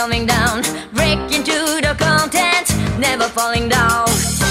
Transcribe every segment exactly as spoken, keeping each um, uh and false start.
coming down, breaking to the content, never falling down.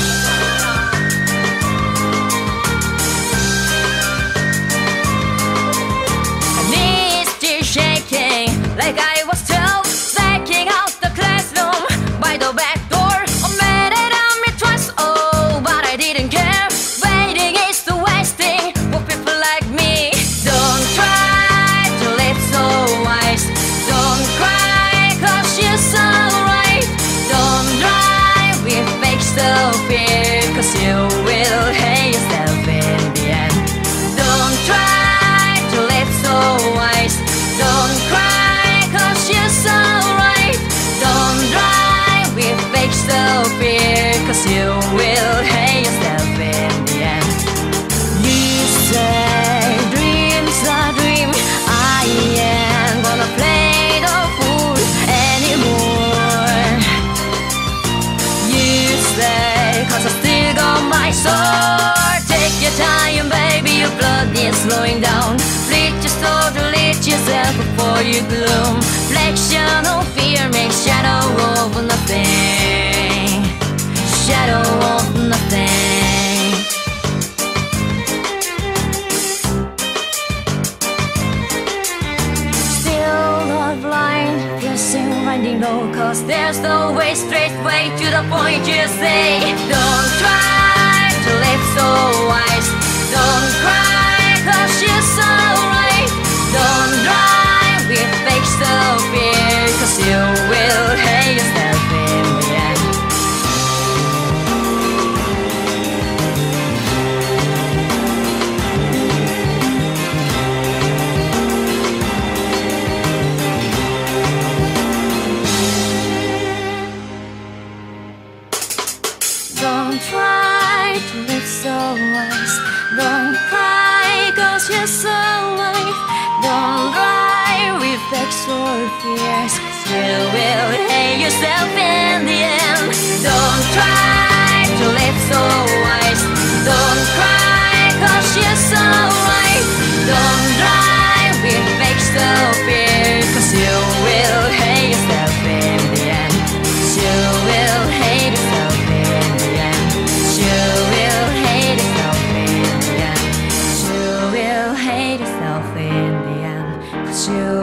Knees still shaking, like I was told, backing out the classroom by the back door. I made it on me twice, oh, but I didn't care. Waiting is the wasting for people like me. Don't try to live so wise. Don't cry, cause you're so right. Don't drive with fake self-fear, cause you will hate yourself in the end. Don't try to live so wise. Don't cry, cause you're so right. Don't drive with fake self-fear, cause you will hate yourself in the end. You say dreams are dream, I ain't gonna play the fool anymore. You say, cause I still got my sword. Take your time, baby, your blood is slowing down. Bleed your soul to lead yourself before you gloom. Flexion of fear makes shadow of nothing. Shadow of nothing. Still not blind, piercing, winding low, cause there's no way, straight way to the point. You say, don't try to live so wise. Don't cry, cause you're so right. Don't drive with fake self-fear, cause you will hate yourself in the end. Don't try to live so wise. Don't cry, cause you're so right. Don't drive with extra fears, cause you will hate yourself in the end. Don't try to live so wise. Don't cry, cause you're so right. Don't drive with extra fear, cause you will hate yourself in the end. You will hate yourself in the end. You will hate yourself in the end. You will hate yourself in the end. 'Cause you